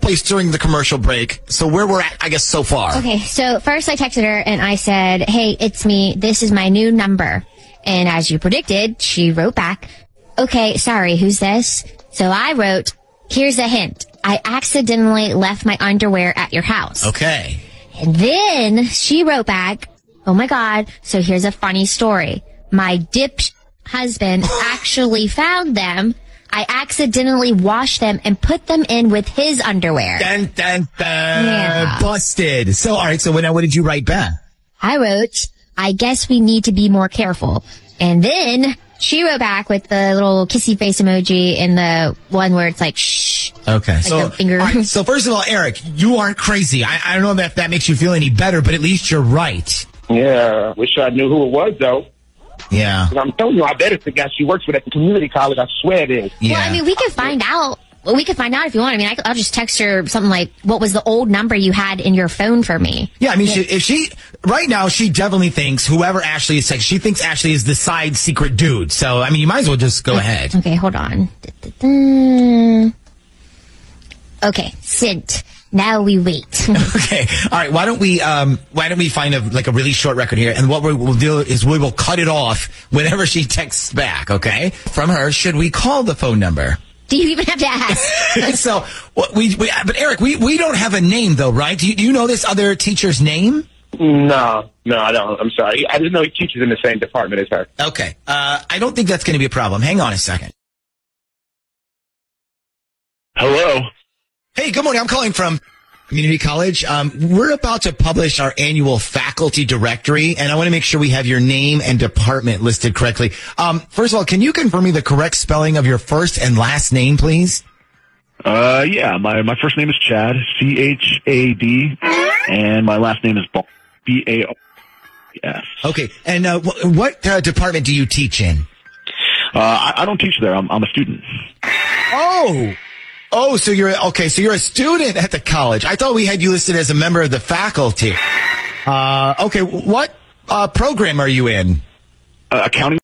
place during the commercial break. So where we're at, I guess, so far. Okay, so first I texted her and I said, hey, it's me. This is my new number. And as you predicted, she wrote back, okay, sorry, who's this? So I wrote, here's a hint. I accidentally left my underwear at your house. Okay. And then she wrote back, oh my God, so here's a funny story. My husband actually found them. I accidentally washed them and put them in with his underwear. Dun, dun, dun. Yeah. Busted. So, all right, so what did you write back? I wrote, I guess we need to be more careful. And then she wrote back with the little kissy face emoji and the one where it's like, shh. Okay. Like So, a finger. all right, so first of all, Eric, you aren't crazy. I don't know if that makes you feel any better, but at least you're right. Yeah, wish I knew who it was, though. Yeah. I'm telling you, I bet it's the guy she works with at the community college. I swear it is. Yeah. Well, I mean, we can find out. Well, we can find out if you want. I mean, I'll just text her something like, what was the old number you had in your phone for me? Yeah, I mean, if she right now, she definitely thinks whoever Ashley is texting, she thinks Ashley is the side secret dude. So, I mean, you might as well just go ahead. Okay, hold on. Okay, sent. Now we wait. Okay. All right. Why don't we find a really short record here, and what we'll do is we will cut it off whenever she texts back. Okay. From her, should we call the phone number? Do you even have to ask? So but Eric, we don't have a name though, right? Do you know this other teacher's name? No, I don't. I'm sorry. I didn't know he teaches in the same department as her. Okay. I don't think that's going to be a problem. Hang on a second. Hello. Hey, good morning. I'm calling from Community College. We're about to publish our annual faculty directory, and I want to make sure we have your name and department listed correctly. First of all, can you confirm me the correct spelling of your first and last name, please? Yeah. My first name is Chad, C-H-A-D, and my last name is Ball, B-A-O-S. Okay. And what department do you teach in? I don't teach there. I'm a student. Oh, so you're a student at the college. I thought we had you listed as a member of the faculty. Okay, what program are you in? Accounting.